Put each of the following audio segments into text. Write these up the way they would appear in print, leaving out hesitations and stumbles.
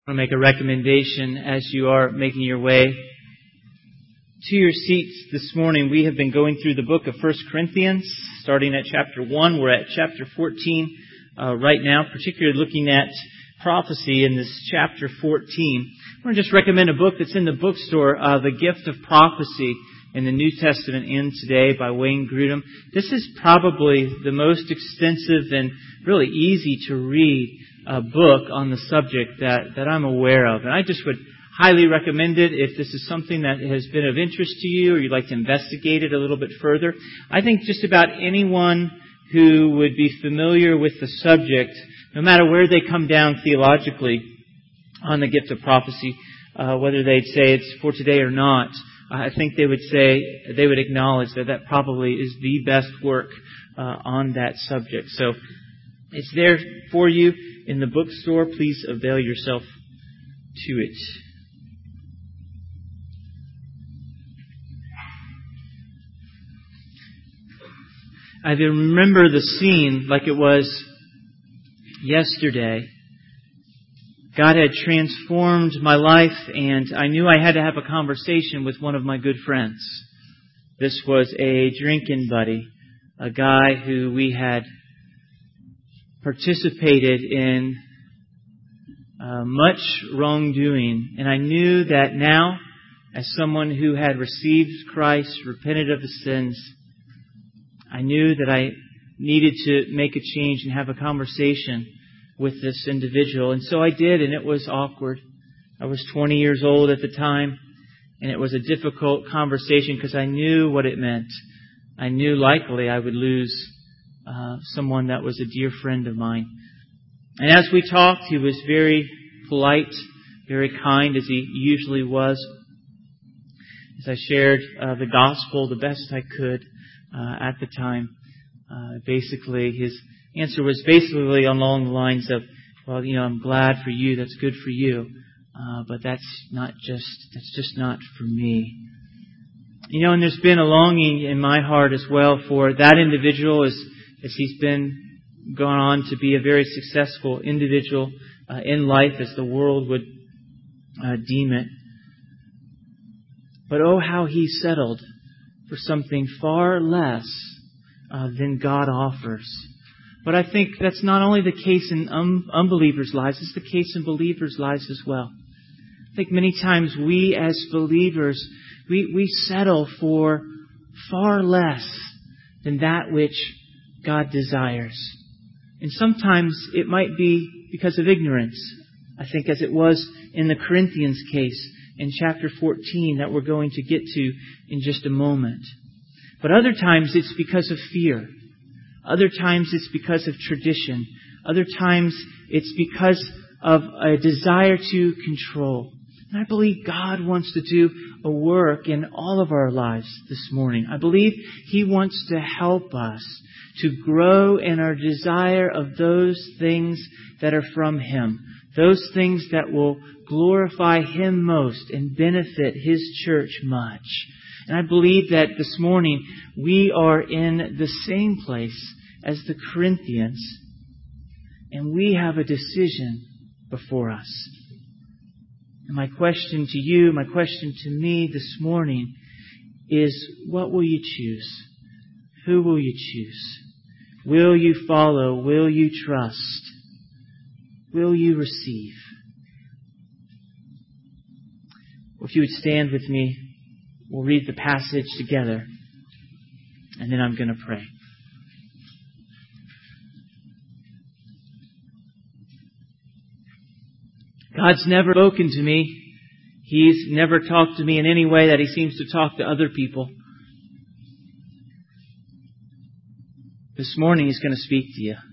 I want to make a recommendation as you are making your way to your seats this morning. We have been going through the book of 1 Corinthians, starting at chapter 1. We're at chapter 14 right now, particularly looking at prophecy in this chapter 14. I want to just recommend a book that's in the bookstore, The Gift of Prophecy in the New Testament and Today by Wayne Grudem. This is probably the most extensive and really easy to read book on the subject that I'm aware of. And I just would highly recommend it if this is something that has been of interest to you or you'd like to investigate it a little bit further. I think just about anyone who would be familiar with the subject, no matter where they come down theologically on the gift of prophecy, whether they'd say it's for today or not, I think they would acknowledge that probably is the best work on that subject. So it's there for you in the bookstore. Please avail yourself to it. I remember the scene like it was yesterday. God had transformed my life, and I knew I had to have a conversation with one of my good friends. This was a drinking buddy, a guy who we had participated in much wrongdoing. And I knew that now, as someone who had received Christ, repented of his sins, I knew that I needed to make a change and have a conversation with this individual. And so I did, and it was awkward. I was 20 years old at the time, and it was a difficult conversation because I knew what it meant. I knew likely I would lose someone that was a dear friend of mine. And as we talked, he was very polite, very kind, as he usually was. As I shared the gospel the best I could at the time, basically his answer was basically along the lines of, well, I'm glad for you, that's good for you, but that's just not for me. And there's been a longing in my heart as well for that individual as he's gone on to be a very successful individual in life as the world would deem it. But oh, how he settled for something far less than God offers. But I think that's not only the case in unbelievers' lives, it's the case in believers' lives as well. I think many times we as believers, we settle for far less than that which God desires. And sometimes it might be because of ignorance. I think as it was in the Corinthians case in chapter 14 that we're going to get to in just a moment. But other times it's because of fear. Other times it's because of tradition. Other times it's because of a desire to control. And I believe God wants to do a work in all of our lives this morning. I believe He wants to help us to grow in our desire of those things that are from Him. Those things that will glorify Him most and benefit His church much. And I believe that this morning we are in the same place as the Corinthians, and we have a decision before us. And my question to you, my question to me this morning is, what will you choose? Who will you choose? Will you follow? Will you trust? Will you receive? Well, if you would stand with me, we'll read the passage together, and then I'm going to pray. God's never spoken to me. He's never talked to me in any way that He seems to talk to other people. This morning He's going to speak to you.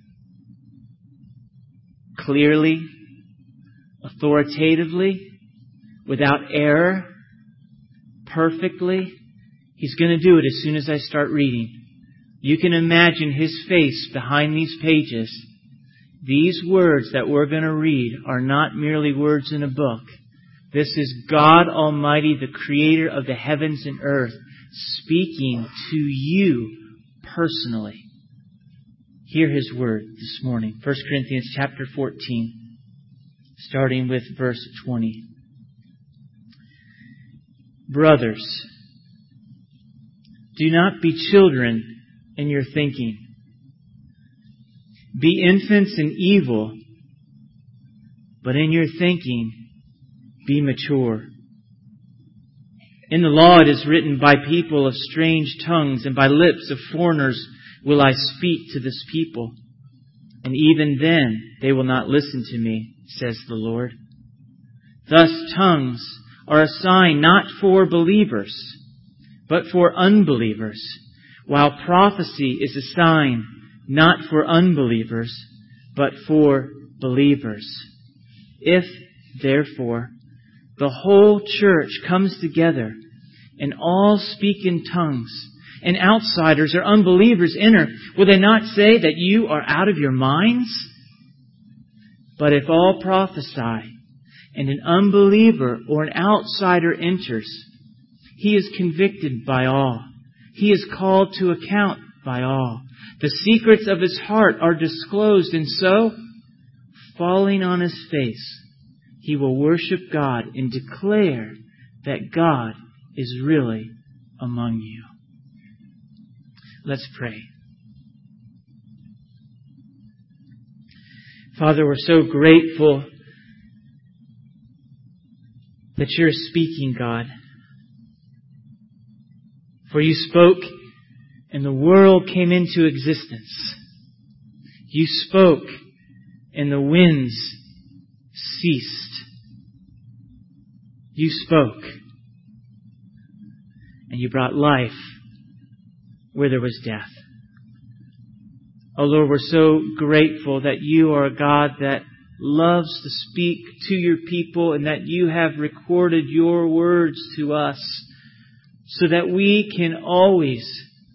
Clearly, authoritatively, without error, perfectly. He's going to do it as soon as I start reading. You can imagine His face behind these pages. These words that we're going to read are not merely words in a book. This is God Almighty, the Creator of the heavens and earth, speaking to you personally. Hear His word this morning. 1 Corinthians chapter 14, starting with verse 20. Brothers, do not be children in your thinking. Be infants in evil, but in your thinking be mature. In the law it is written, by people of strange tongues and by lips of foreigners will I speak to this people. And even then they will not listen to me, says the Lord. Thus tongues are a sign not for believers, but for unbelievers, while prophecy is a sign not for unbelievers, but for believers. If, therefore, the whole church comes together and all speak in tongues, and outsiders or unbelievers enter, will they not say that you are out of your minds? But if all prophesy, and an unbeliever or an outsider enters, he is convicted by all. He is called to account by all. The secrets of his heart are disclosed, and so, falling on his face, he will worship God and declare that God is really among you. Let's pray. Father, we're so grateful that you're speaking, God. For you spoke and the world came into existence. You spoke and the winds ceased. You spoke and you brought life where there was death. Oh Lord, we're so grateful that you are a God that loves to speak to your people and that you have recorded your words to us so that we can always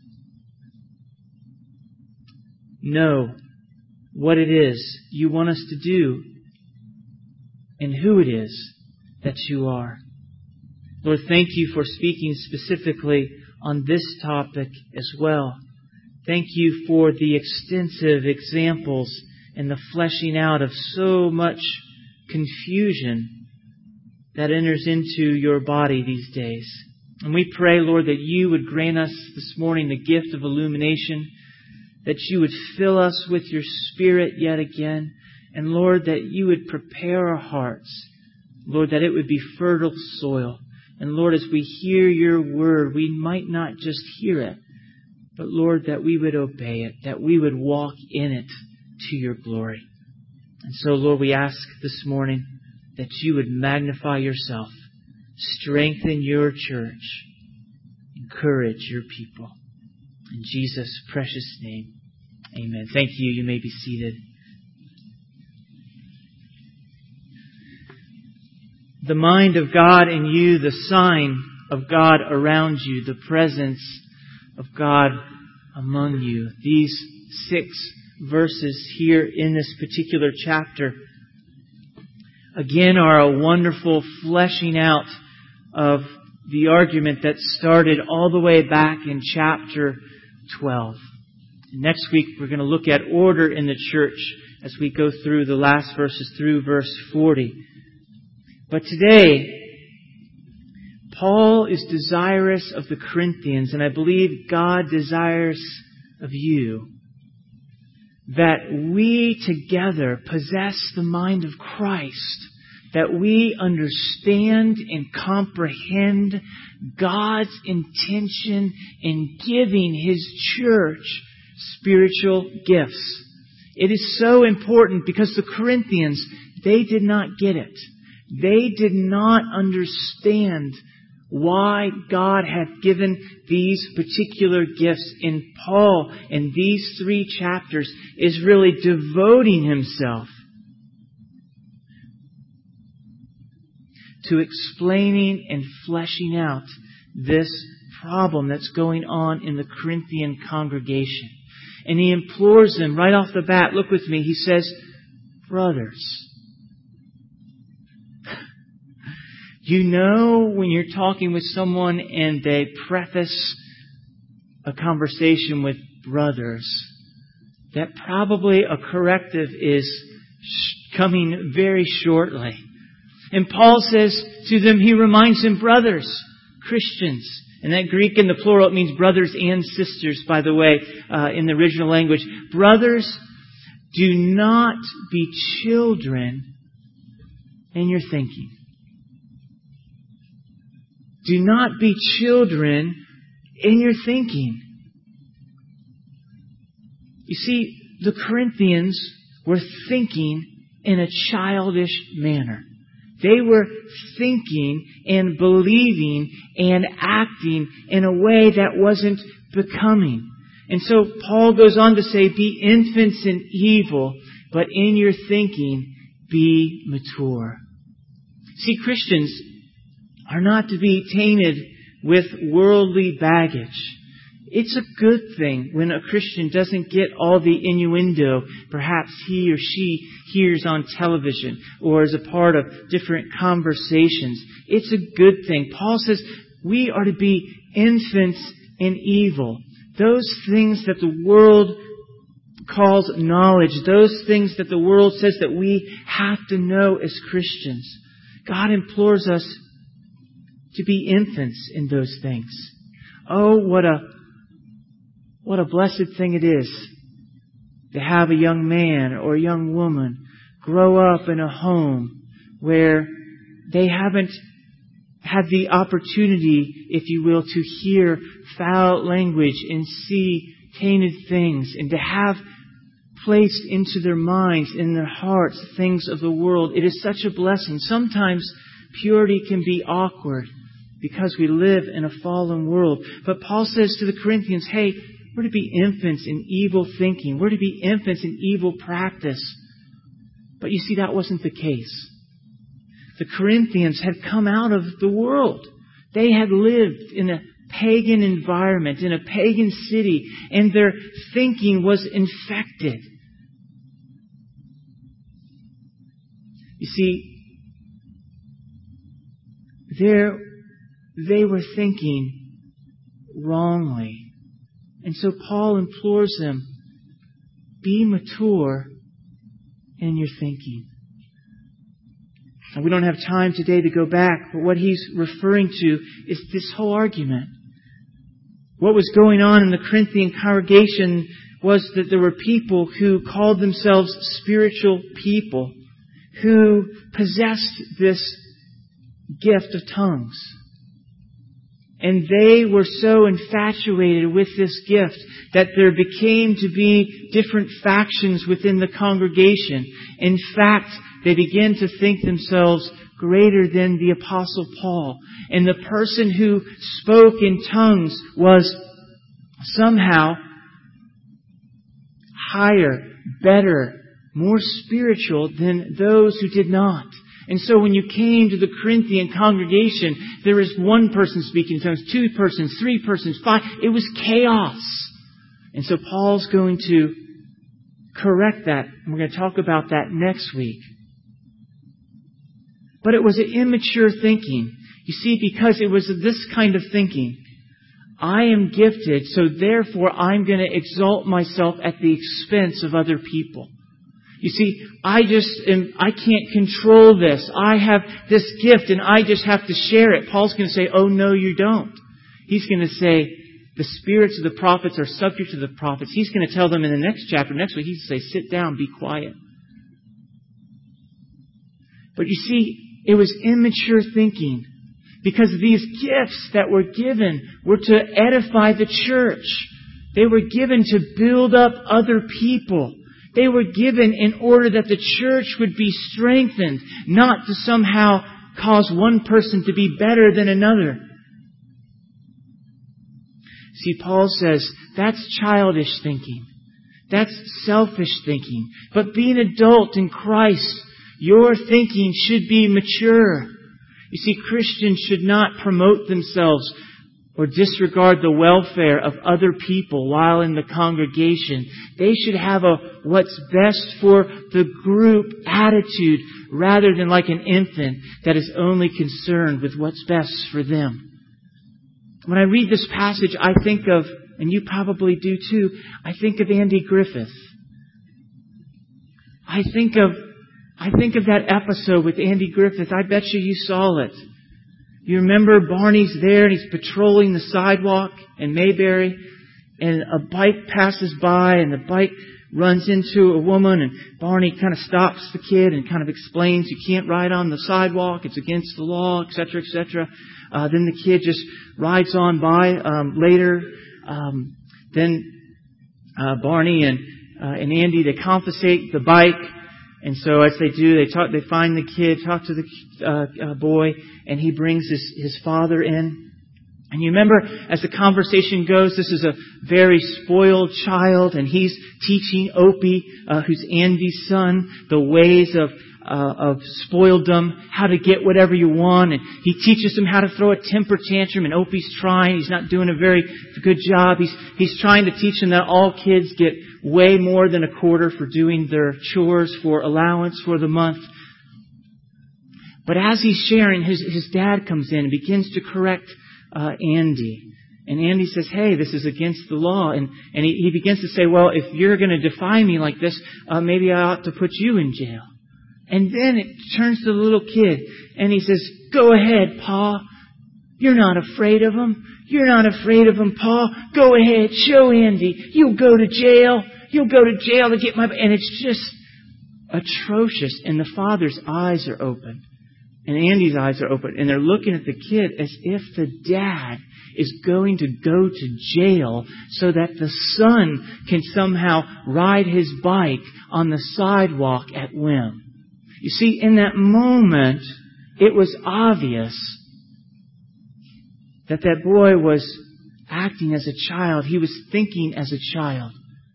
know what it is you want us to do and who it is that you are. Lord, thank you for speaking specifically on this topic as well. Thank you for the extensive examples and the fleshing out of so much confusion that enters into your body these days. And we pray, Lord, that you would grant us this morning the gift of illumination, that you would fill us with your Spirit yet again, and Lord, that you would prepare our hearts, Lord, that it would be fertile soil. And Lord, as we hear your word, we might not just hear it, but Lord, that we would obey it, that we would walk in it to your glory. And so, Lord, we ask this morning that you would magnify yourself, strengthen your church, encourage your people. In Jesus' precious name, amen. Thank you. You may be seated. The mind of God in you, the sign of God around you, the presence of God among you. These 6 verses here in this particular chapter, again, are a wonderful fleshing out of the argument that started all the way back in chapter 12. Next week, we're going to look at order in the church as we go through the last verses through verse 40. But today, Paul is desirous of the Corinthians, and I believe God desires of you, that we together possess the mind of Christ, that we understand and comprehend God's intention in giving His church spiritual gifts. It is so important because the Corinthians, they did not get it. They did not understand why God had given these particular gifts. And Paul, in these 3 chapters, is really devoting himself to explaining and fleshing out this problem that's going on in the Corinthian congregation. And he implores them right off the bat. Look with me. He says, brothers, you know when you're talking with someone and they preface a conversation with brothers, that probably a corrective is coming very shortly. And Paul says to them, he reminds them, brothers, Christians. And that Greek in the plural, it means brothers and sisters, by the way, in the original language. Brothers, do not be children in your thinking. Do not be children in your thinking. You see, the Corinthians were thinking in a childish manner. They were thinking and believing and acting in a way that wasn't becoming. And so Paul goes on to say, be infants in evil, but in your thinking be mature. See, Christians are not to be tainted with worldly baggage. It's a good thing when a Christian doesn't get all the innuendo perhaps he or she hears on television or as a part of different conversations. It's a good thing. Paul says we are to be infants in evil. Those things that the world calls knowledge, those things that the world says that we have to know as Christians. God implores us to be infants in those things. Oh, what a blessed thing it is to have a young man or a young woman grow up in a home where they haven't had the opportunity, if you will, to hear foul language and see tainted things, and to have placed into their minds, in their hearts, things of the world. It is such a blessing. Sometimes purity can be awkward because we live in a fallen world. But Paul says to the Corinthians, hey, we're to be infants in evil thinking. We're to be infants in evil practice. But you see, that wasn't the case. The Corinthians had come out of the world. They had lived in a pagan environment, in a pagan city, and their thinking was infected. You see, they were thinking wrongly. And so Paul implores them, be mature in your thinking. Now, we don't have time today to go back, but what he's referring to is this whole argument. What was going on in the Corinthian congregation was that there were people who called themselves spiritual people, who possessed this gift of tongues. And they were so infatuated with this gift that there became to be different factions within the congregation. In fact, they began to think themselves greater than the Apostle Paul. And the person who spoke in tongues was somehow higher, better, more spiritual than those who did not. And so when you came to the Corinthian congregation, there was one person speaking in tongues, two persons, three persons, five. It was chaos. And so Paul's going to correct that. We're going to talk about that next week. But it was an immature thinking. You see, because it was this kind of thinking. I am gifted, so therefore I'm going to exalt myself at the expense of other people. You see, I can't control this. I have this gift and I just have to share it. Paul's going to say, oh no, you don't. He's going to say, the spirits of the prophets are subject to the prophets. He's going to tell them in the next chapter, next week, he's going to say, sit down, be quiet. But you see, it was immature thinking. Because these gifts that were given were to edify the church. They were given to build up other people. They were given in order that the church would be strengthened, not to somehow cause one person to be better than another. See, Paul says that's childish thinking. That's selfish thinking. But be an adult in Christ. Your thinking should be mature. You see, Christians should not promote themselves or disregard the welfare of other people while in the congregation. They should have a what's best for the group attitude rather than like an infant that is only concerned with what's best for them. When I read this passage, I think of, and you probably do too, I think of Andy Griffith. I think of I think of that episode with Andy Griffith. I bet you saw it. You remember Barney's there and he's patrolling the sidewalk in Mayberry, and a bike passes by and the bike runs into a woman, and Barney kind of stops the kid and kind of explains you can't ride on the sidewalk, it's against the law, etc., etc. Then the kid just rides on by. Later, Barney and Andy, they confiscate the bike. And so as they do, they find the kid, talk to the boy, and he brings his father in. And you remember, as the conversation goes, this is a very spoiled child, and he's teaching Opie, who's Andy's son, the ways of spoiledom, how to get whatever you want. And he teaches him how to throw a temper tantrum, and Opie's trying. He's not doing a very good job. He's trying to teach him that all kids get way more than a quarter for doing their chores, for allowance for the month. But as he's sharing, his dad comes in and begins to correct Andy. And Andy says, hey, this is against the law. And he begins to say, well, if you're going to defy me like this, maybe I ought to put you in jail. And then it turns to the little kid and he says, go ahead, Pa. You're not afraid of him. You're not afraid of him, Pa. Go ahead, show Andy. You'll go to jail. You'll go to jail to get my... And it's just atrocious. And the father's eyes are open. And Andy's eyes are open. And they're looking at the kid as if the dad is going to go to jail so that the son can somehow ride his bike on the sidewalk at whim. You see, in that moment, it was obvious that boy was acting as a child. He was thinking as a child.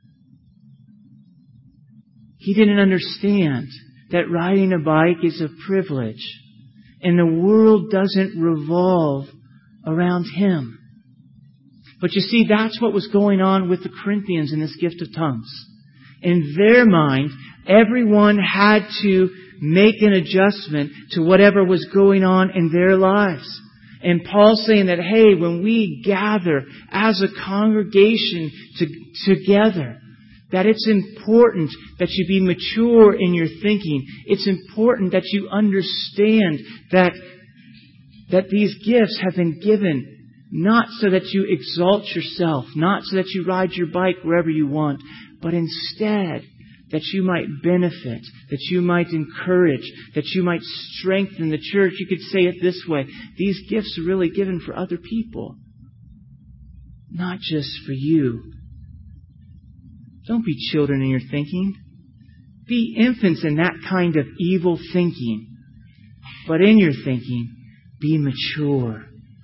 He didn't understand that riding a bike is a privilege. And the world doesn't revolve around him. But you see, that's what was going on with the Corinthians in this gift of tongues. In their mind, everyone had to make an adjustment to whatever was going on in their lives. And Paul's saying that, hey, when we gather as a congregation together, that it's important that you be mature in your thinking. It's important that you understand that these gifts have been given not so that you exalt yourself, not so that you ride your bike wherever you want, but instead that you might benefit, that you might encourage, that you might strengthen the church. You could say it this way: these gifts are really given for other people, not just for you. Don't be children in your thinking. Be infants in that kind of evil thinking. But in your thinking, be mature.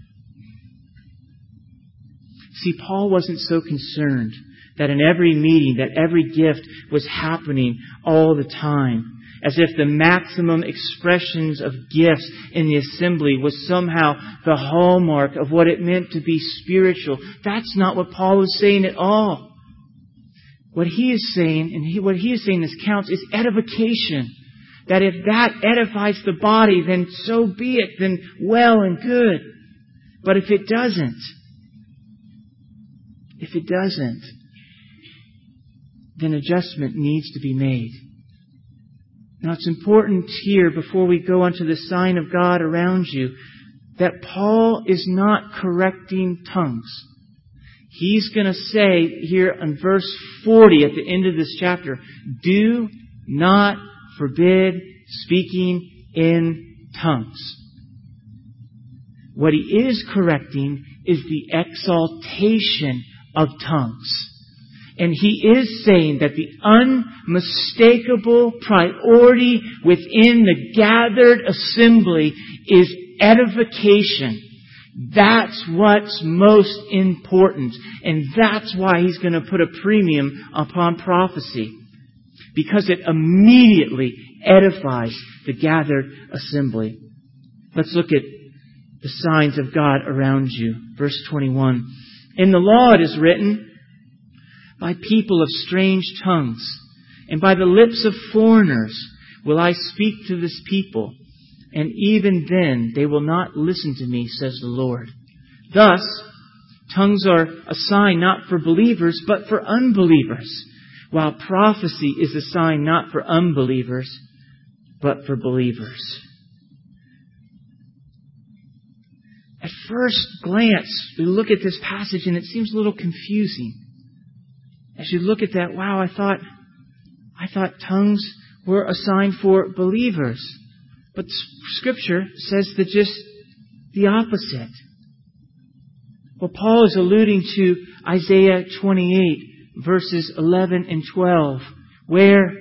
See, Paul wasn't so concerned that in every meeting, that every gift was happening all the time, as if the maximum expressions of gifts in the assembly was somehow the hallmark of what it meant to be spiritual. That's not what Paul was saying at all. What he is saying, what he is saying this counts, is edification. That if that edifies the body, then so be it, then well and good. But if it doesn't, then adjustment needs to be made. Now it's important here, before we go on to the sign of God around you, that Paul is not correcting tongues. He's going to say here in verse 40 at the end of this chapter, do not forbid speaking in tongues. What he is correcting is the exaltation of tongues. And he is saying that the unmistakable priority within the gathered assembly is edification. That's what's most important. And that's why he's going to put a premium upon prophecy. Because it immediately edifies the gathered assembly. Let's look at the signs of God around you. Verse 21. In the law it is written, by people of strange tongues, and by the lips of foreigners will I speak to this people, and even then they will not listen to me, says the Lord. Thus, tongues are a sign not for believers, but for unbelievers, while prophecy is a sign not for unbelievers, but for believers. At first glance, we look at this passage and it seems a little confusing. As you look at that, wow, I thought tongues were assigned for believers. But Scripture says that just the opposite. Well, Paul is alluding to Isaiah 28, verses 11 and 12, where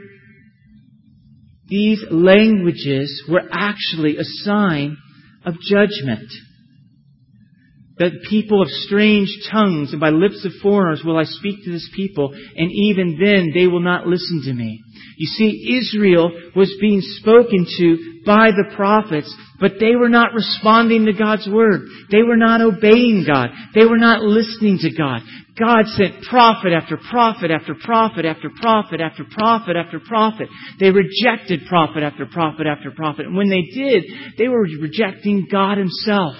these languages were actually a sign of judgment. That people of strange tongues and by lips of foreigners will I speak to this people, and even then they will not listen to me. You see, Israel was being spoken to by the prophets, but they were not responding to God's word. They were not obeying God. They were not listening to God. God sent prophet after prophet after prophet after prophet after prophet after prophet. They rejected prophet after prophet after prophet. And when they did, they were rejecting God Himself.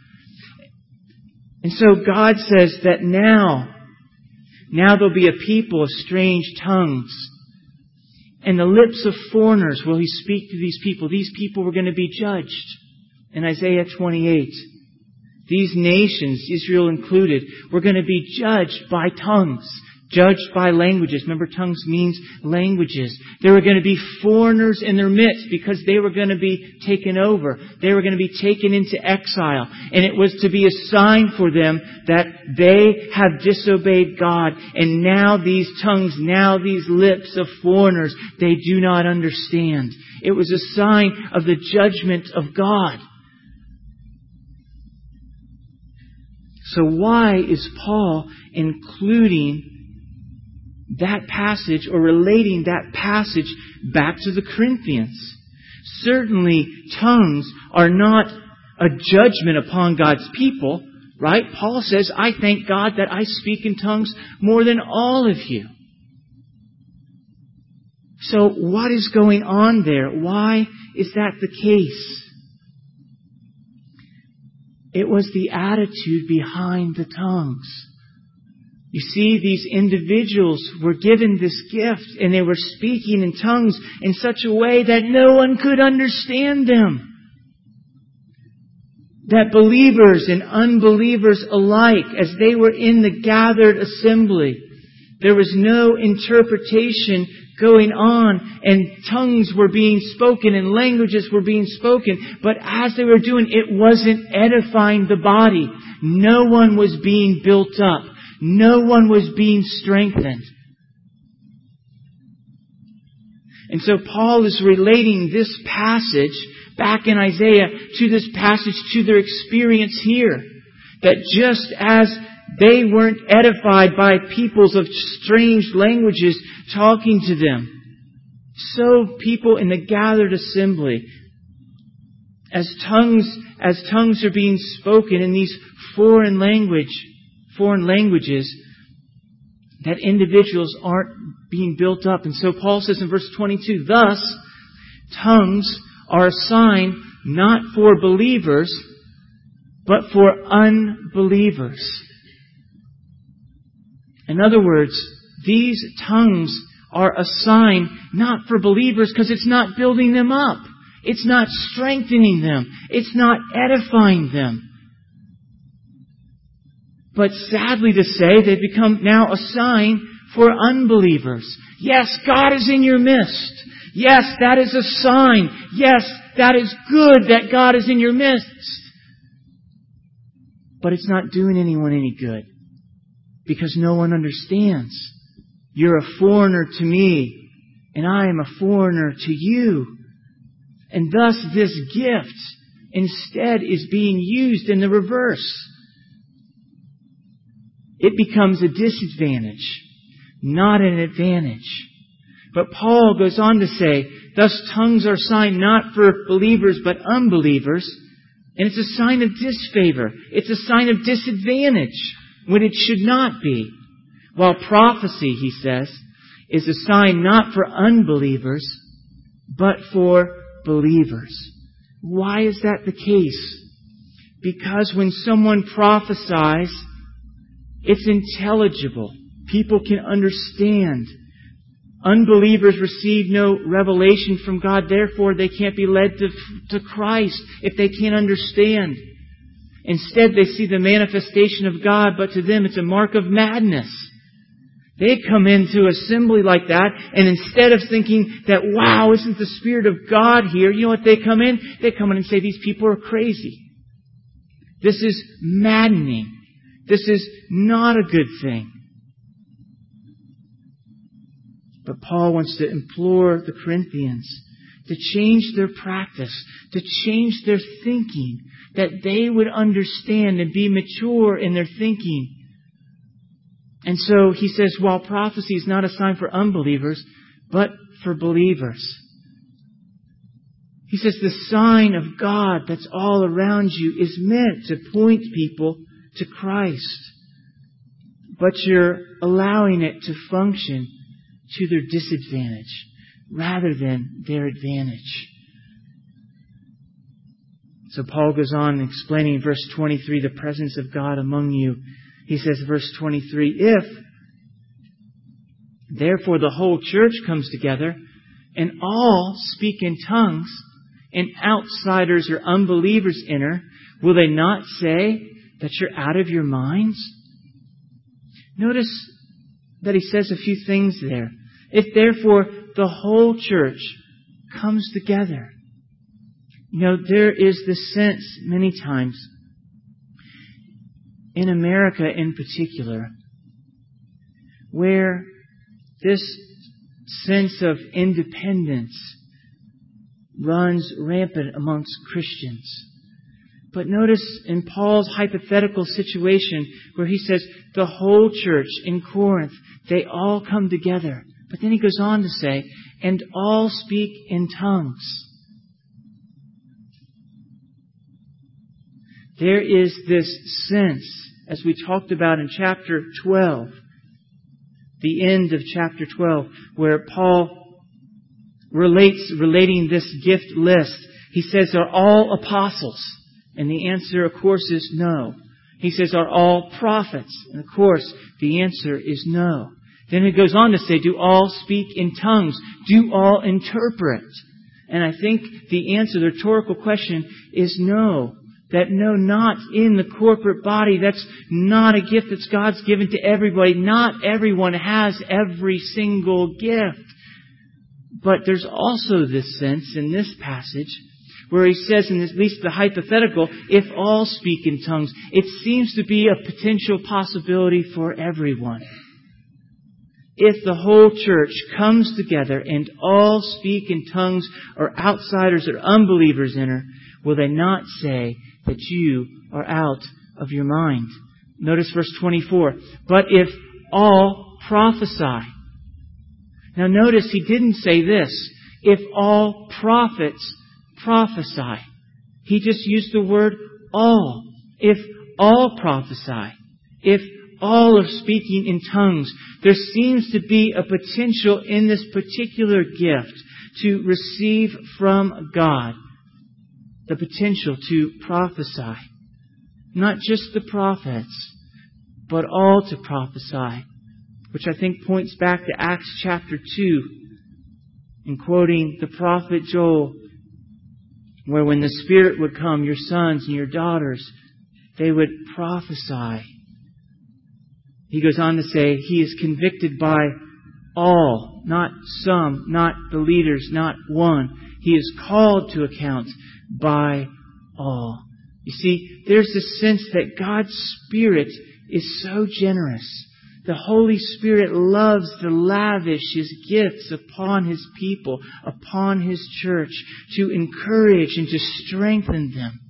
And so God says that now there'll be a people of strange tongues. And the lips of foreigners will He speak to these people. These people were going to be judged. In Isaiah 28, these nations, Israel included, were going to be judged by tongues. Judged by languages. Remember, tongues means languages. There were going to be foreigners in their midst because they were going to be taken over. They were going to be taken into exile. And it was to be a sign for them that they have disobeyed God. And now these tongues, now these lips of foreigners, they do not understand. It was a sign of the judgment of God. So why is Paul including that passage or relating that passage back to the Corinthians? Certainly, tongues are not a judgment upon God's people, right? Paul says, I thank God that I speak in tongues more than all of you. So what is going on there? Why is that the case? It was the attitude behind the tongues. You see, these individuals were given this gift and they were speaking in tongues in such a way that no one could understand them. That believers and unbelievers alike, as they were in the gathered assembly, there was no interpretation going on, and tongues were being spoken and languages were being spoken. But as they were doing, it wasn't edifying the body. No one was being built up. No one was being strengthened. And so Paul is relating this passage back in Isaiah to this passage, to their experience here. That just as they weren't edified by peoples of strange languages talking to them, so people in the gathered assembly, as tongues are being spoken in these foreign languages, that individuals aren't being built up. And so Paul says in verse 22, thus, tongues are a sign not for believers, but for unbelievers. In other words, these tongues are a sign not for believers because it's not building them up. It's not strengthening them. It's not edifying them. But sadly to say, they've become now a sign for unbelievers. Yes, God is in your midst. Yes, that is a sign. Yes, that is good that God is in your midst. But it's not doing anyone any good because no one understands. You're a foreigner to me, and I am a foreigner to you. And thus this gift instead is being used in the reverse. It becomes a disadvantage, not an advantage. But Paul goes on to say, thus tongues are a sign not for believers but unbelievers, and it's a sign of disfavor. It's a sign of disadvantage when it should not be. While prophecy, he says, is a sign not for unbelievers but for believers. Why is that the case? Because when someone prophesies, it's intelligible. People can understand. Unbelievers receive no revelation from God. Therefore, they can't be led to Christ if they can't understand. Instead, they see the manifestation of God, but to them it's a mark of madness. They come into assembly like that, and instead of thinking that, wow, isn't the Spirit of God here? You know what they come in? They come in and say, these people are crazy. This is maddening. This is not a good thing. But Paul wants to implore the Corinthians to change their practice, to change their thinking, that they would understand and be mature in their thinking. And so he says, while prophecy is not a sign for unbelievers, but for believers. He says the sign of God that's all around you is meant to point people to Christ. But you're allowing it to function to their disadvantage rather than their advantage. So Paul goes on explaining in verse 23 the presence of God among you. He says, verse 23, if therefore the whole church comes together and all speak in tongues and outsiders or unbelievers enter, will they not say that you're out of your minds? Notice that he says a few things there. If therefore the whole church comes together. You know, there is this sense many times, in America in particular, where this sense of independence runs rampant amongst Christians. But notice in Paul's hypothetical situation where he says the whole church in Corinth, they all come together. But then he goes on to say, and all speak in tongues. There is this sense, as we talked about in chapter 12, the end of chapter 12, where Paul relating this gift list. He says, are all apostles? And the answer, of course, is no. He says, are all prophets? And of course, the answer is no. Then it goes on to say, do all speak in tongues? Do all interpret? And I think the answer, the rhetorical question, is no. That no, not in the corporate body. That's not a gift that God's given to everybody. Not everyone has every single gift. But there's also this sense in this passage where he says, in at least the hypothetical, if all speak in tongues, it seems to be a potential possibility for everyone. If the whole church comes together and all speak in tongues, or outsiders or unbelievers enter, will they not say that you are out of your mind? Notice verse 24. But if all prophesy. Now notice he didn't say this. If all prophets prophesy. He just used the word all. If all prophesy. If all are speaking in tongues. There seems to be a potential in this particular gift to receive from God. The potential to prophesy. Not just the prophets, but all to prophesy. Which I think points back to Acts chapter 2. In quoting the prophet Joel, where when the Spirit would come, your sons and your daughters, they would prophesy. He goes on to say, He is convicted by all, not some, not the leaders, not one. He is called to account by all. You see, there's this sense that God's Spirit is so generous. The Holy Spirit loves to lavish His gifts upon His people, upon His church, to encourage and to strengthen them.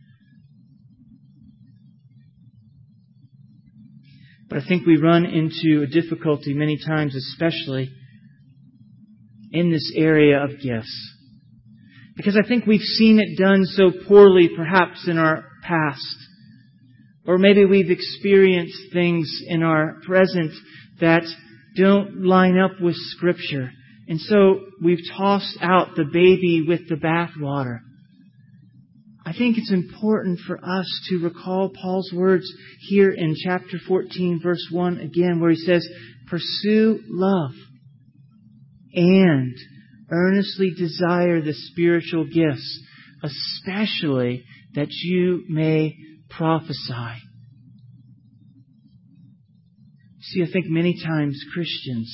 But I think we run into a difficulty many times, especially in this area of gifts. Because I think we've seen it done so poorly perhaps in our past. Or maybe we've experienced things in our present that don't line up with Scripture. And so we've tossed out the baby with the bathwater. I think it's important for us to recall Paul's words here in chapter 14, verse 1 again, where he says, pursue love. and earnestly desire the spiritual gifts, especially that you may prophesy. See, I think many times Christians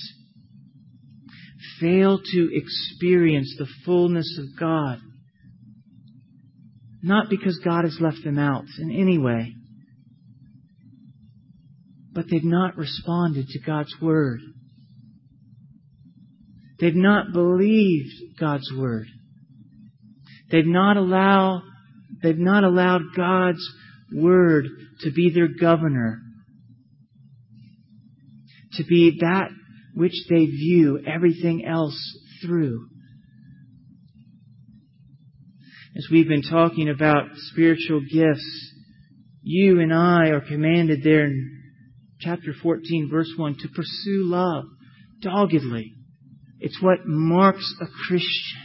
fail to experience the fullness of God. Not because God has left them out in any way, but they've not responded to God's Word. They've not believed God's Word. They've not allowed God's Word to be their governor, to be that which they view everything else through. As we've been talking about spiritual gifts, you and I are commanded there in chapter 14, verse 1, to pursue love doggedly. It's what marks a Christian.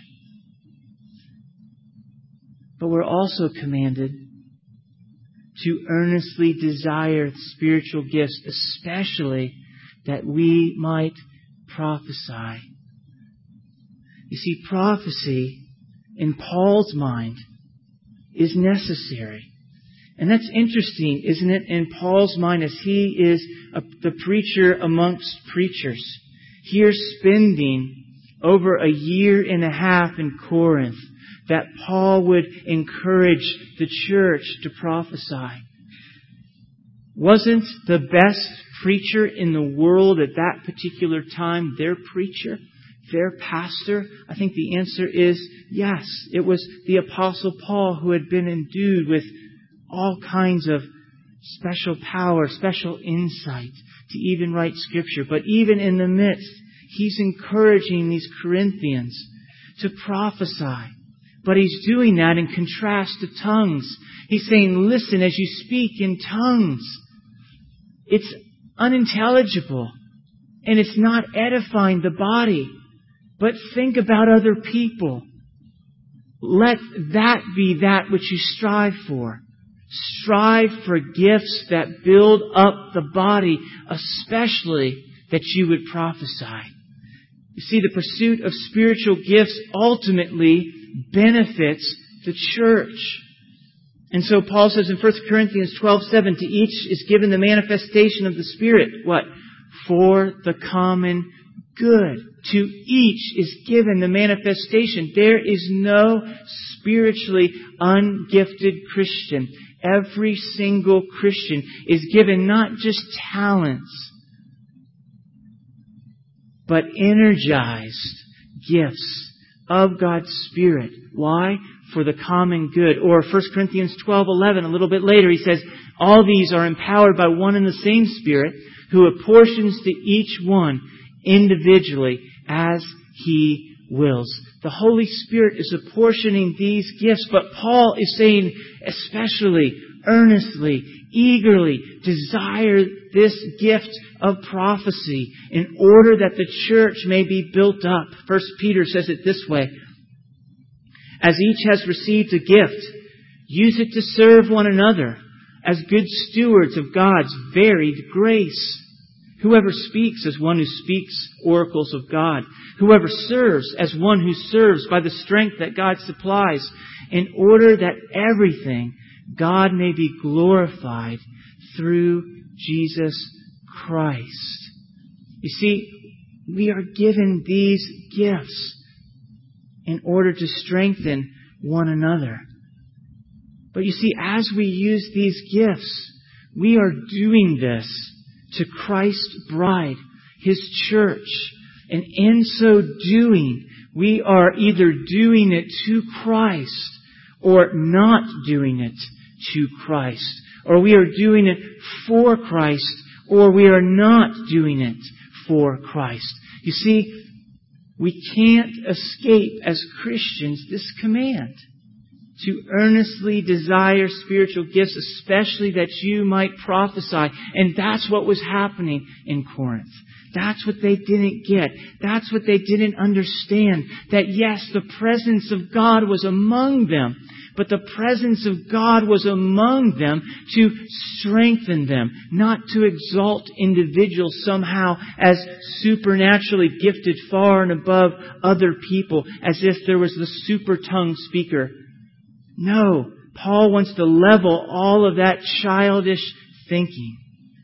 But we're also commanded to earnestly desire spiritual gifts, especially that we might prophesy. You see, prophecy, in Paul's mind, is necessary. And that's interesting, isn't it? In Paul's mind, as he is the preacher amongst preachers, here spending over a year and a half in Corinth, that Paul would encourage the church to prophesy. Wasn't the best preacher in the world at that particular time their preacher, their pastor? I think the answer is yes. It was the Apostle Paul who had been endued with all kinds of special power, special insight to even write Scripture. But even in the midst, he's encouraging these Corinthians to prophesy. But he's doing that in contrast to tongues. He's saying, listen, as you speak in tongues, it's unintelligible and it's not edifying the body. But think about other people. Let that be that which you strive for. Strive for gifts that build up the body, especially that you would prophesy. You see, the pursuit of spiritual gifts ultimately benefits the church. And so Paul says in 1 Corinthians 12:7, to each is given the manifestation of the Spirit. What? For the common good. To each is given the manifestation. There is no spiritually ungifted Christian. Every single Christian is given not just talents, but energized gifts of God's Spirit. Why? For the common good. Or 1 Corinthians 12:11, a little bit later, he says, all these are empowered by one and the same Spirit, who apportions to each one individually as He wills. The Holy Spirit is apportioning these gifts, but Paul is saying especially, earnestly, eagerly desire this gift of prophecy in order that the church may be built up. 1 Peter says it this way, as each has received a gift, use it to serve one another as good stewards of God's varied grace. Whoever speaks as one who speaks oracles of God. Whoever serves as one who serves by the strength that God supplies, in order that everything God may be glorified through Jesus Christ. You see, we are given these gifts in order to strengthen one another. But you see, as we use these gifts, we are doing this to Christ's bride, His church. And in so doing, we are either doing it to Christ or not doing it to Christ. Or we are doing it for Christ or we are not doing it for Christ. You see, we can't escape as Christians this command to earnestly desire spiritual gifts, especially that you might prophesy. And that's what was happening in Corinth. That's what they didn't get. That's what they didn't understand. That yes, the presence of God was among them, but the presence of God was among them to strengthen them, not to exalt individuals somehow as supernaturally gifted far and above other people, as if there was the super tongue speaker. No, Paul wants to level all of that childish thinking.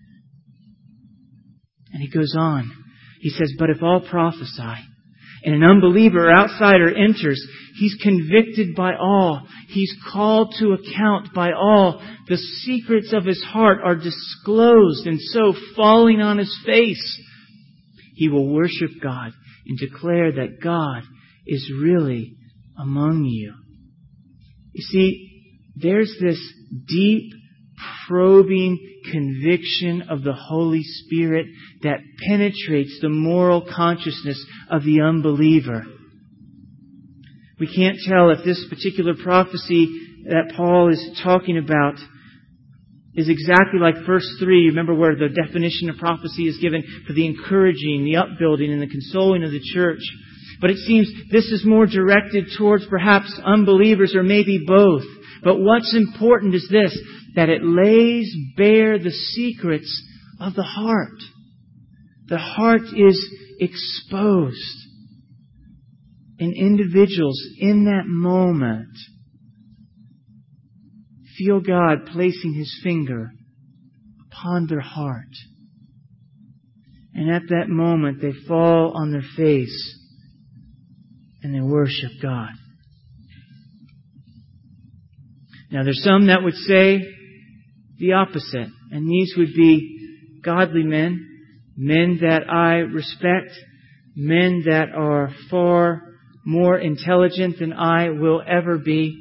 And he goes on. He says, but if all prophesy, and an unbeliever or outsider enters, he's convicted by all. He's called to account by all. The secrets of his heart are disclosed, and so falling on his face, he will worship God and declare that God is really among you. You see, there's this deep, probing conviction of the Holy Spirit that penetrates the moral consciousness of the unbeliever. We can't tell if this particular prophecy that Paul is talking about is exactly like verse 3. Remember where the definition of prophecy is given for the encouraging, the upbuilding, and the consoling of the church. But it seems this is more directed towards perhaps unbelievers or maybe both. But what's important is this, that it lays bare the secrets of the heart. The heart is exposed. And individuals in that moment feel God placing His finger upon their heart. And at that moment they fall on their face and they worship God. Now there's some that would say the opposite. And these would be godly men, men that I respect, men that are far more intelligent than I will ever be.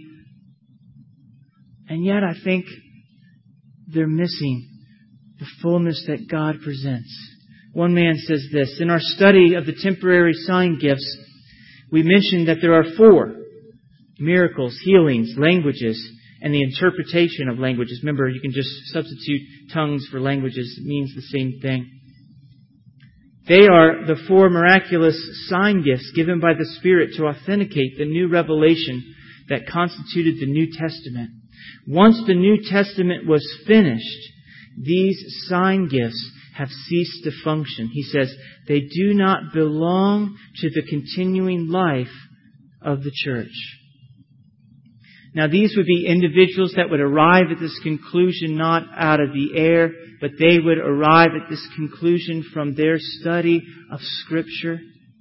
And yet I think they're missing the fullness that God presents. One man says this, in our study of the temporary sign gifts, we mentioned that there are 4: miracles, healings, languages, and the interpretation of languages. Remember, you can just substitute tongues for languages. It means the same thing. They are the 4 miraculous sign gifts given by the Spirit to authenticate the new revelation that constituted the New Testament. Once the New Testament was finished, these sign gifts have ceased to function. He says, they do not belong to the continuing life of the church. Now these would be individuals that would arrive at this conclusion not out of the air, but they would arrive at this conclusion from their study of Scripture.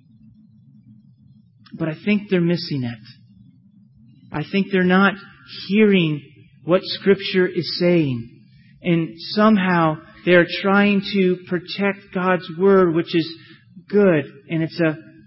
But I think they're missing it. I think they're not hearing what Scripture is saying. And somehow they're trying to protect God's Word, which is good, and it's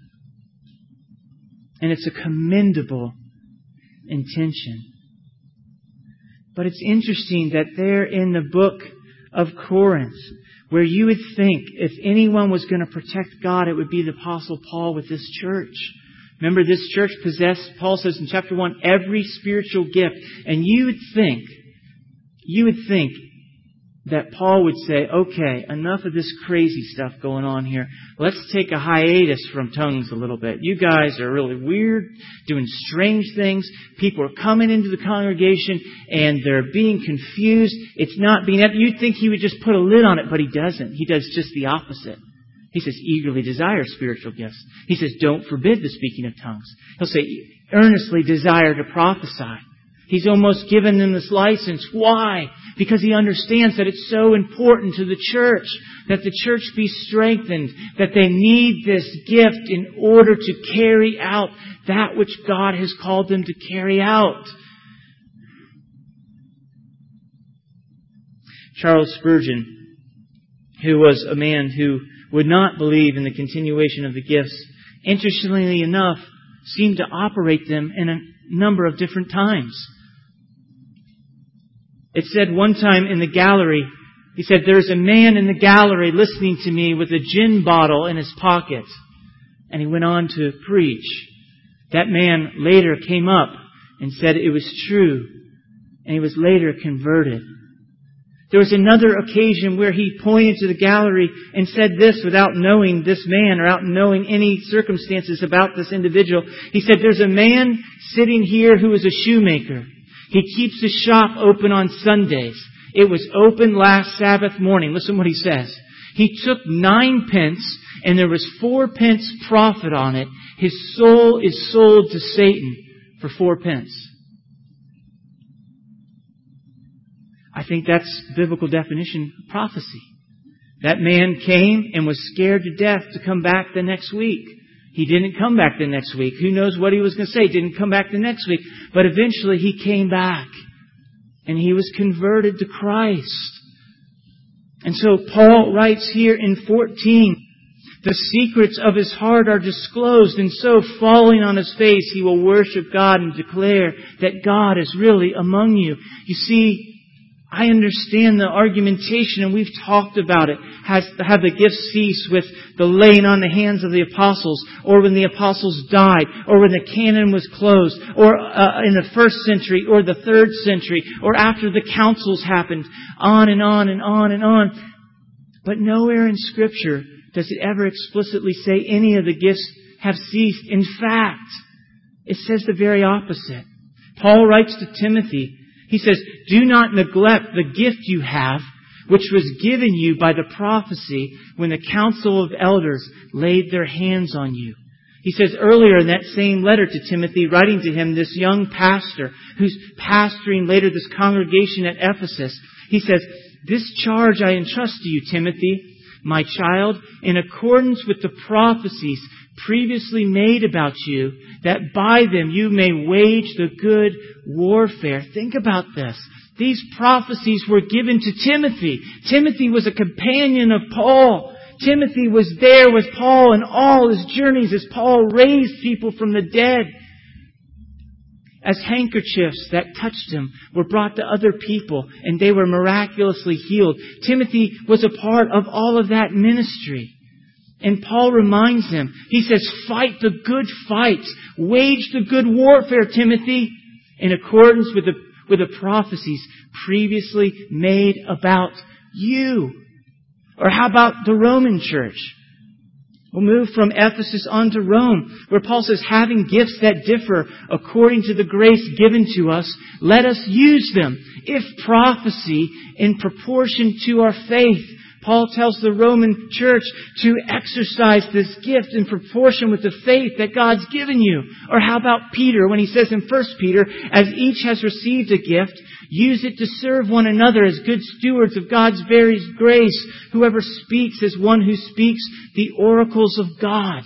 a commendable intention. But it's interesting that there in the book of Corinth, where you would think if anyone was going to protect God, it would be the Apostle Paul with this church. Remember, this church possessed, Paul says in chapter 1, every spiritual gift. And you would think that Paul would say, okay, enough of this crazy stuff going on here. Let's take a hiatus from tongues a little bit. You guys are really weird, doing strange things. People are coming into the congregation and they're being confused. It's not being... You'd think he would just put a lid on it, but he doesn't. He does just the opposite. He says, eagerly desire spiritual gifts. He says, don't forbid the speaking of tongues. He'll say, earnestly desire to prophesy. He's almost given them this license. Why? Because he understands that it's so important to the church, that the church be strengthened, that they need this gift in order to carry out that which God has called them to carry out. Charles Spurgeon, who was a man who would not believe in the continuation of the gifts, interestingly enough, seemed to operate them in a number of different times. It said one time in the gallery, he said, there's a man in the gallery listening to me with a gin bottle in his pocket. And he went on to preach. That man later came up and said it was true, and he was later converted. There was another occasion where he pointed to the gallery and said this without knowing this man or without knowing any circumstances about this individual. He said, there's a man sitting here who is a shoemaker. He keeps his shop open on Sundays. It was open last Sabbath morning. Listen what he says. He took 9 pence and there was 4 pence profit on it. His soul is sold to Satan for 4 pence. I think that's biblical definition of prophecy. That man came and was scared to death to come back the next week. He didn't come back the next week. Who knows what he was going to say? Didn't come back the next week. But eventually he came back. And he was converted to Christ. And so Paul writes here in 14, the secrets of his heart are disclosed, and so falling on his face he will worship God and declare that God is really among you. You see, I understand the argumentation, and we've talked about it. Have the gifts cease with the laying on the hands of the apostles, or when the apostles died, or when the canon was closed, or in the 1st century, or the 3rd century, or after the councils happened, on and on and on and on. But nowhere in Scripture does it ever explicitly say any of the gifts have ceased. In fact, it says the very opposite. Paul writes to Timothy, he says, do not neglect the gift you have, which was given you by the prophecy when the council of elders laid their hands on you. He says earlier in that same letter to Timothy, writing to him, this young pastor who's pastoring later this congregation at Ephesus, he says, this charge I entrust to you, Timothy, my child, in accordance with the prophecies previously made about you, that by them you may wage the good warfare. Think about this. These prophecies were given to Timothy. Timothy was a companion of Paul. Timothy was there with Paul in all his journeys as Paul raised people from the dead. As handkerchiefs that touched him were brought to other people and they were miraculously healed. Timothy was a part of all of that ministry. And Paul reminds him, he says, fight the good fight. Wage the good warfare, Timothy, in accordance with the prophecies previously made about you. Or how about the Roman church? We'll move from Ephesus on to Rome, where Paul says, having gifts that differ according to the grace given to us, let us use them. If prophecy, in proportion to our faith. Paul tells the Roman church to exercise this gift in proportion with the faith that God's given you. Or how about Peter when he says in 1 Peter, as each has received a gift, use it to serve one another as good stewards of God's varied grace. Whoever speaks is one who speaks the oracles of God.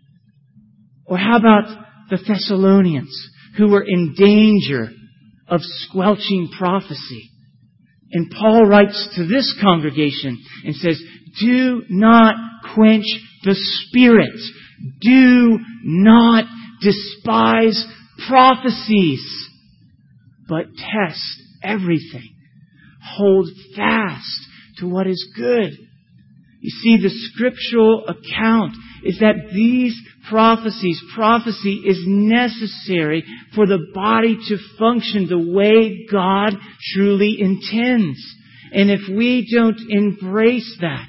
Or how about the Thessalonians who were in danger of squelching prophecy? And Paul writes to this congregation and says, do not quench the Spirit. Do not despise prophecies, but test everything. Hold fast to what is good. You see, the scriptural account is that these prophecy is necessary for the body to function the way God truly intends. And if we don't embrace that,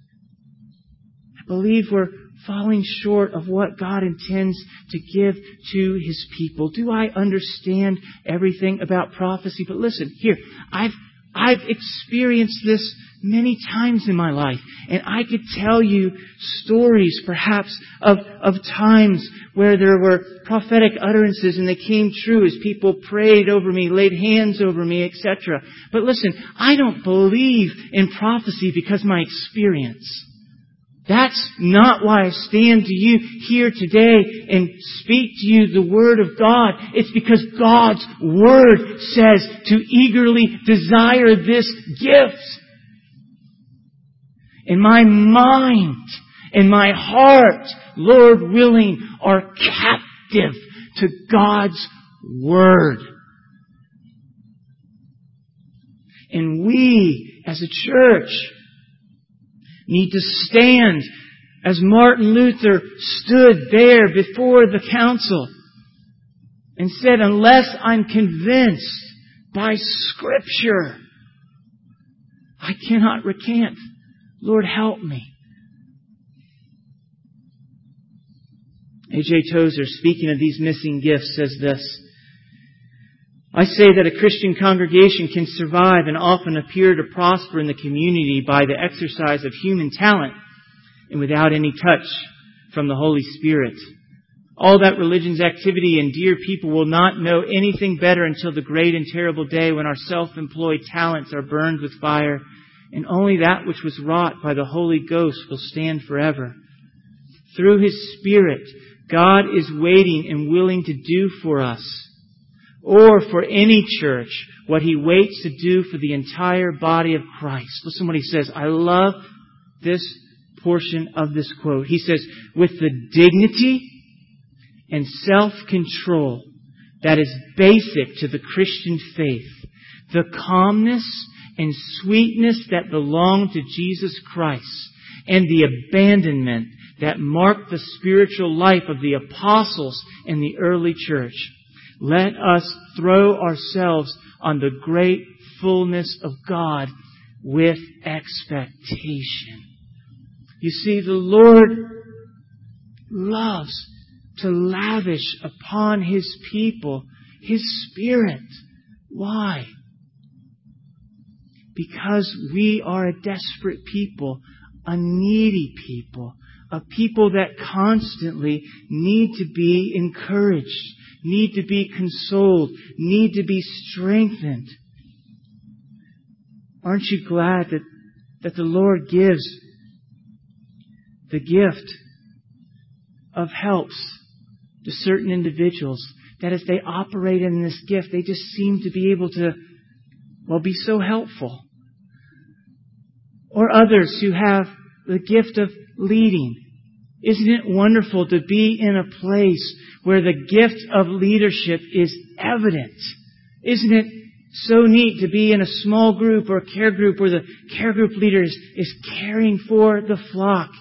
I believe we're falling short of what God intends to give to His people. Do I understand everything about prophecy? But listen, here, I've experienced this many times in my life. And I could tell you stories perhaps of times where there were prophetic utterances and they came true as people prayed over me, laid hands over me, etc. But listen, I don't believe in prophecy because of my experience. That's not why I stand to you here today and speak to you the Word of God. It's because God's Word says to eagerly desire this gift. And my mind and my heart, Lord willing, are captive to God's Word. And we, as a church, need to stand as Martin Luther stood there before the council and said, unless I'm convinced by Scripture, I cannot recant. Lord, help me. A.J. Tozer, speaking of these missing gifts, says this: I say that a Christian congregation can survive and often appear to prosper in the community by the exercise of human talent and without any touch from the Holy Spirit. All that religion's activity endear people will not know anything better until the great and terrible day when our self-employed talents are burned with fire, and only that which was wrought by the Holy Ghost will stand forever. Through His Spirit, God is waiting and willing to do for us, or for any church, what He waits to do for the entire body of Christ. Listen to what he says. I love this portion of this quote. He says, with the dignity and self-control that is basic to the Christian faith, the calmness and sweetness that belong to Jesus Christ, and the abandonment that marked the spiritual life of the apostles in the early church, let us throw ourselves on the great fullness of God with expectation. You see, the Lord loves to lavish upon His people His Spirit. Why? Because we are a desperate people, a needy people, a people that constantly need to be encouraged, need to be consoled, need to be strengthened. Aren't you glad that the Lord gives the gift of helps to certain individuals, that as they operate in this gift, they just seem to be able to, be so helpful. Or others who have the gift of leading. Isn't it wonderful to be in a place where the gift of leadership is evident? Isn't it so neat to be in a small group or a care group where the care group leader is caring for the flock?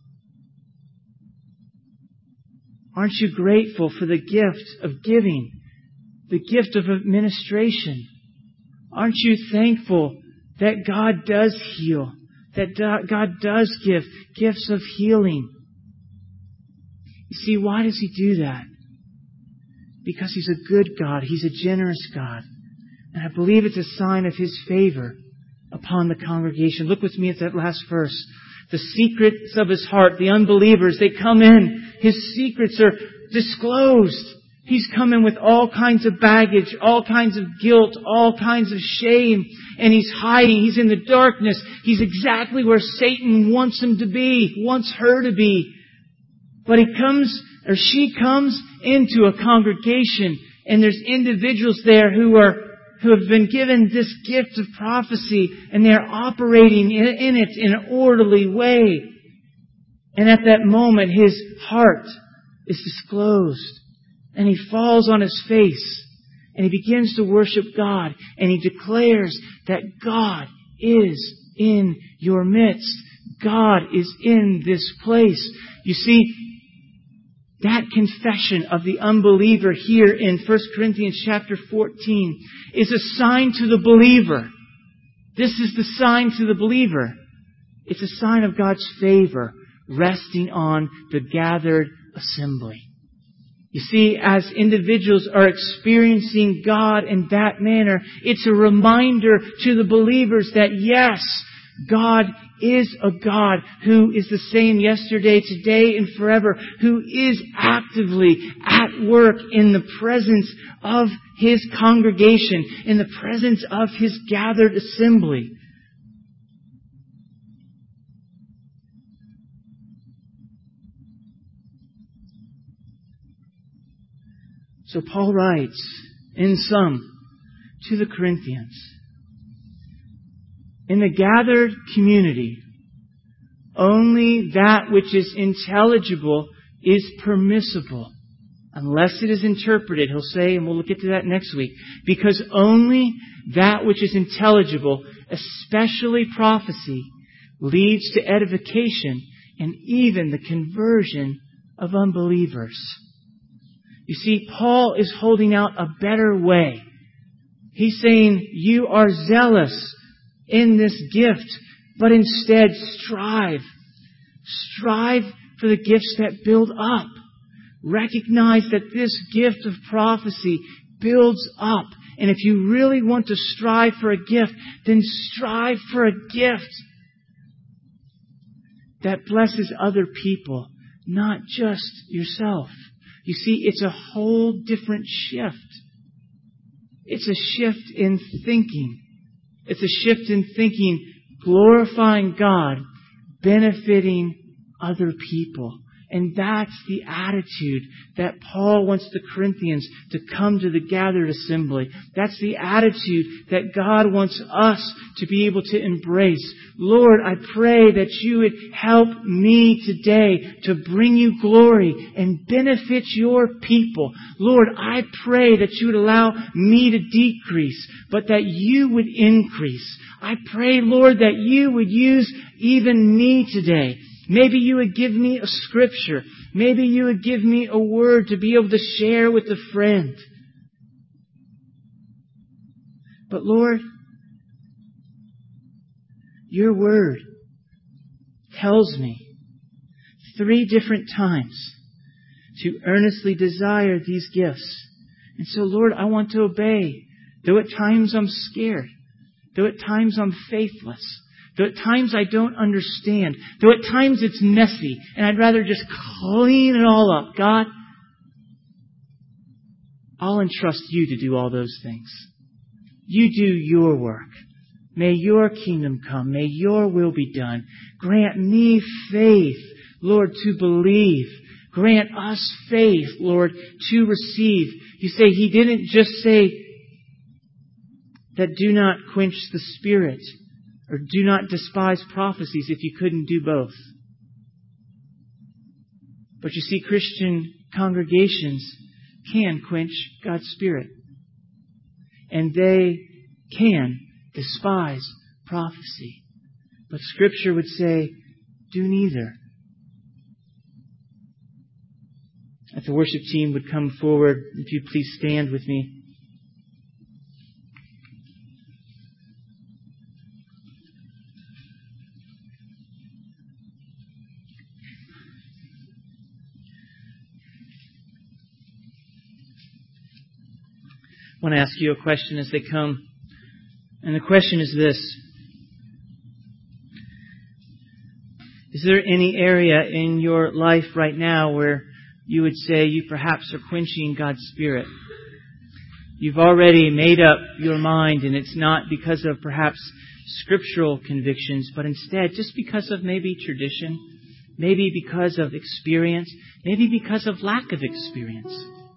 Aren't you grateful for the gift of giving, the gift of administration? Aren't you thankful that God does heal, that God does give gifts of healing? You see, why does He do that? Because He's a good God. He's a generous God. And I believe it's a sign of His favor upon the congregation. Look with me at that last verse. The secrets of His heart, the unbelievers, they come in. His secrets are disclosed. He's come in with all kinds of baggage, all kinds of guilt, all kinds of shame. And He's hiding. He's in the darkness. He's exactly where Satan wants him to be, wants her to be. But she comes into a congregation, and there's individuals there who have been given this gift of prophecy, and they're operating in it in an orderly way. And at that moment, his heart is disclosed, and he falls on his face, and he begins to worship God, and he declares that God is in your midst. God is in this place. You see, that confession of the unbeliever here in 1 Corinthians chapter 14 is a sign to the believer. This is the sign to the believer. It's a sign of God's favor resting on the gathered assembly. You see, as individuals are experiencing God in that manner, it's a reminder to the believers that yes, God is a God who is the same yesterday, today, and forever, who is actively at work in the presence of His congregation, in the presence of His gathered assembly. So Paul writes, in sum, to the Corinthians, in the gathered community, only that which is intelligible is permissible, unless it is interpreted, he'll say, and we'll get to that next week, because only that which is intelligible, especially prophecy, leads to edification and even the conversion of unbelievers. You see, Paul is holding out a better way. He's saying, you are zealous in this gift, but instead strive. Strive for the gifts that build up. Recognize that this gift of prophecy builds up. And if you really want to strive for a gift, then strive for a gift that blesses other people, not just yourself. You see, it's a whole different shift. It's a shift in thinking. It's a shift in thinking, glorifying God, benefiting other people. And that's the attitude that Paul wants the Corinthians to come to the gathered assembly. That's the attitude that God wants us to be able to embrace. Lord, I pray that you would help me today to bring you glory and benefit your people. Lord, I pray that you would allow me to decrease, but that you would increase. I pray, Lord, that you would use even me today. Maybe you would give me a scripture. Maybe you would give me a word to be able to share with a friend. But Lord, your word tells me 3 different times to earnestly desire these gifts. And so, Lord, I want to obey. Though at times I'm scared. Though at times I'm faithless. Though at times I don't understand. Though at times it's messy and I'd rather just clean it all up. God, I'll entrust you to do all those things. You do your work. May your kingdom come. May your will be done. Grant me faith, Lord, to believe. Grant us faith, Lord, to receive. You say He didn't just say that do not quench the Spirit. Or do not despise prophecies if you couldn't do both. But you see, Christian congregations can quench God's Spirit. And they can despise prophecy. But Scripture would say, do neither. If the worship team would come forward, if you'd please stand with me. I want to ask you a question as they come. And the question is this. Is there any area in your life right now where you would say you perhaps are quenching God's Spirit? You've already made up your mind, and it's not because of perhaps scriptural convictions, but instead just because of maybe tradition, maybe because of experience, maybe because of lack of experience.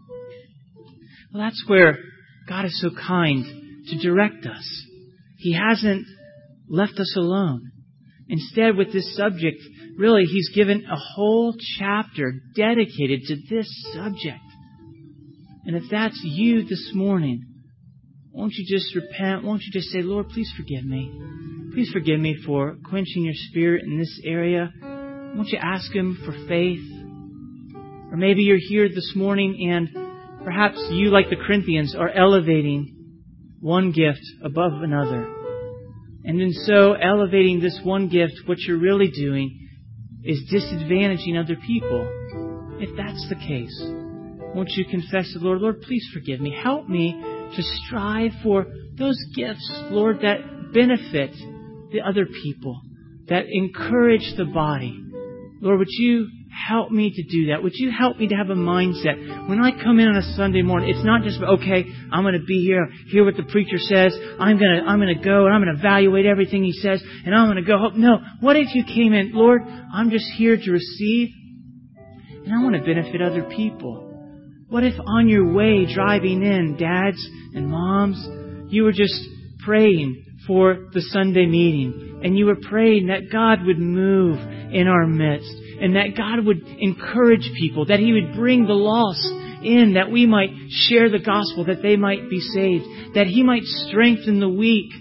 Well, that's where God is so kind to direct us. He hasn't left us alone. Instead, with this subject, really, He's given a whole chapter dedicated to this subject. And if that's you this morning, won't you just repent? Won't you just say, Lord, please forgive me. Please forgive me for quenching your Spirit in this area. Won't you ask Him for faith? Or maybe you're here this morning and perhaps you, like the Corinthians, are elevating one gift above another. And in so elevating this one gift, what you're really doing is disadvantaging other people. If that's the case, won't you confess to the Lord, Lord, please forgive me. Help me to strive for those gifts, Lord, that benefit the other people, that encourage the body. Lord, would you help me to do that? Would you help me to have a mindset? When I come in on a Sunday morning, it's not just, okay, I'm going to be here, hear what the preacher says. I'm going to go and I'm going to evaluate everything he says and I'm going to go home. No. What if you came in, Lord, I'm just here to receive and I want to benefit other people. What if on your way driving in, dads and moms, you were just praying for the Sunday meeting and you were praying that God would move in our midst and that God would encourage people, that He would bring the lost in, that we might share the gospel, that they might be saved, that He might strengthen the weak,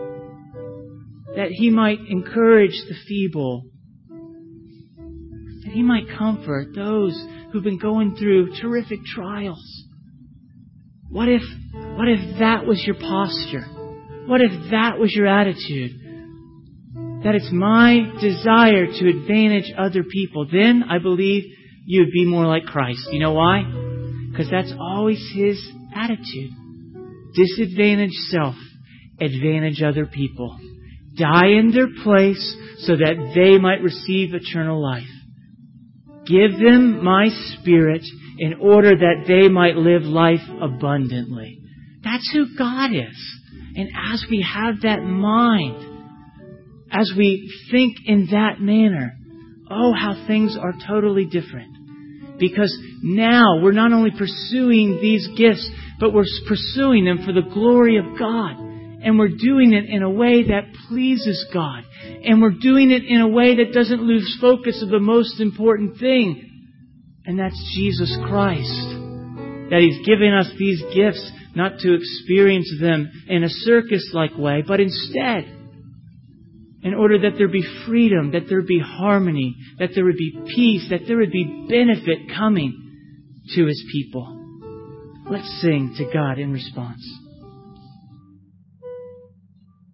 that He might encourage the feeble, that He might comfort those who've been going through terrific trials. What if that was your posture? What if that was your attitude? That it's my desire to advantage other people. Then I believe you would be more like Christ. You know why? Because that's always His attitude. Disadvantage self, advantage other people. Die in their place so that they might receive eternal life. Give them my Spirit in order that they might live life abundantly. That's who God is. And as we have that mind, as we think in that manner, oh, how things are totally different. Because now we're not only pursuing these gifts, but we're pursuing them for the glory of God. And we're doing it in a way that pleases God. And we're doing it in a way that doesn't lose focus of the most important thing. And that's Jesus Christ. That He's given us these gifts not to experience them in a circus-like way, but instead, in order that there be freedom, that there be harmony, that there would be peace, that there would be benefit coming to His people. Let's sing to God in response.